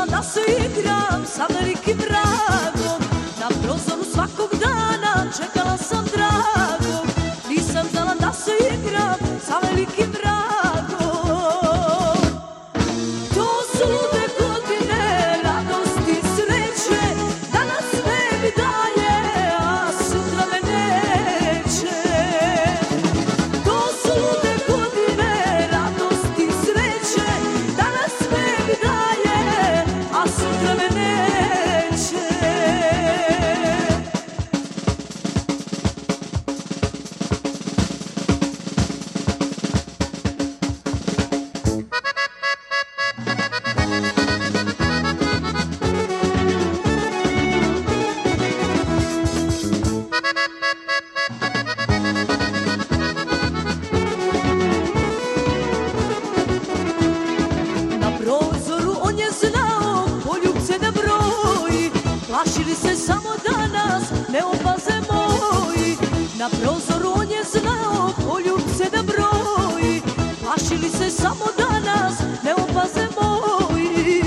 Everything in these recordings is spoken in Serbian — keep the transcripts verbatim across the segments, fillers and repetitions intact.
znala da se igram sa velikim vragom. Na prozoru svakog dana čekala sam dragog. Nisam znala da se igram sa velikim vragom. To su lude godine, radosti i sreće. Danas sve mi daje, a sutra me neće. To su lude godine, radosti i sreće. Danas sve mi daje, a sutra me neće. Prozoru on je znao poljubce da broji. Plašili se samo da nas ne opaze moji. Na prozoru on je znao poljubce da broji. Plašili se samo da nas ne opaze moji.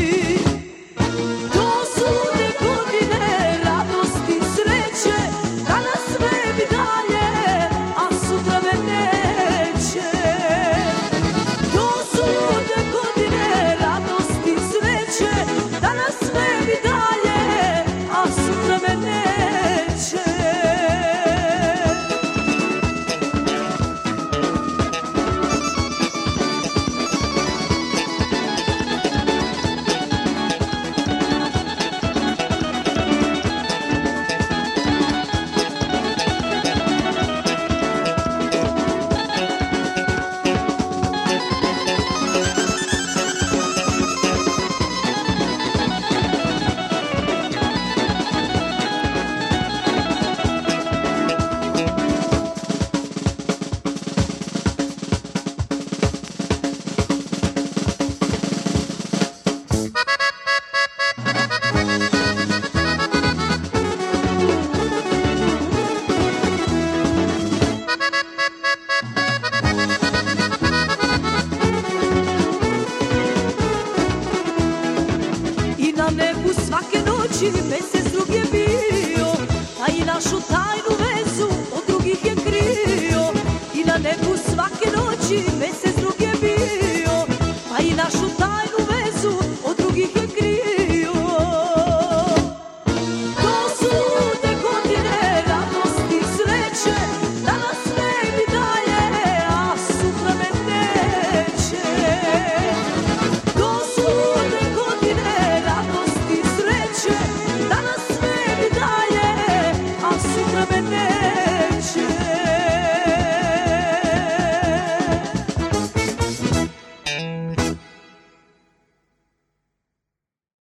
To su lude godine, radosti i sreće. Danas sve mi daje, a sutra me neće. To su lude godine, radosti i sreće. Danas sve mi daje, a sutra me neće. Na nebu svake noći mesec drug je bio, a i našu tajnu